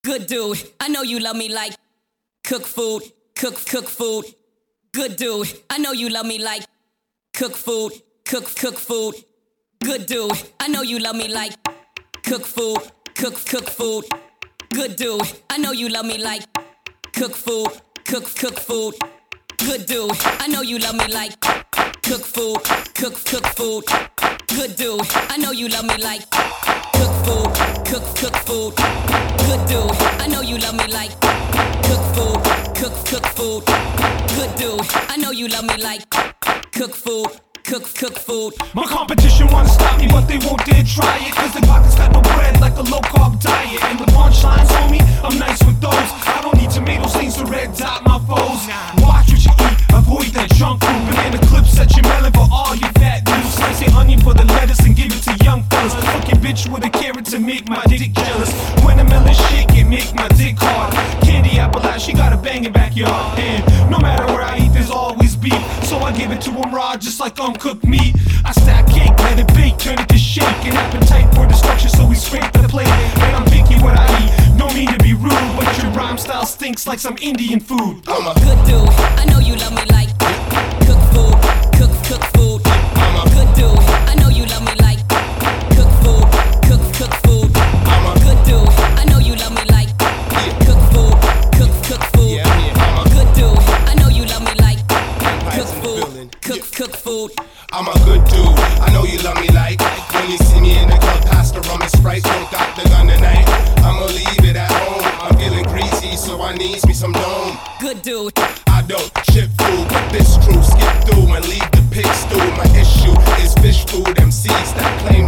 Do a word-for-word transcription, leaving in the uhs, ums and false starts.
Good dude, I know you love me like cook food, cook, cook food. Good dude, I know you love me like cook food, cook, cook food. Good dude, I know you love me like cook food, cook, cook food. Good dude, I know you love me like cook food, cook, cook food. Good dude, I know you love me like cook food, cook, cook food. Good dude, I know you love me like cook food, cook, cook food. Good dude, I know you love me like cook food, cook, cook food. Good dude, I know you love me like cook food, cook, cook food. My competition wanna stop me, but they won't dare try it, cause their pockets got no bread like a low carb diet. And the punchlines, homie, I'm nice with those. I don't need tomato stains to red dot my foes. Watch what you eat, avoid that junk food. Banana clips set your melon for all your fat dudes. Slice your onion for the lettuce and give it to young fellas. Fuck your bitch with a carrot to make my dick jealous. When the melon shake it make my dick hard. Candy apple ass, she got a banging backyard. And no matter where I eat, there's always beef, so I give it to him raw just like uncooked meat. I stack cake, let it bake, turn it to shake. An appetite for destruction, so we scrape the plate. And I'm picky what I eat, no mean to be rude, but your rhyme style stinks like some Indian food. I'm a good dude, I know you love me like cook food, cook, cook food. I'm a good dude, I know you love me like cook food, cook, cook food. I'm a good dude, I know you love me like cook food, cook, cook food. I'm a good dude, I know you love me like cook food, cook, cook food. I'm a good dude, I know you love me like when you see me in the club, pass the rum and Sprite, don't got the gun tonight. I'ma leave it at home, I'm feeling greasy, so I needs me some dome. Good dude, I don't ship food, but this crew skip through and leave the pig stew. My issue is fish food M Cs that claim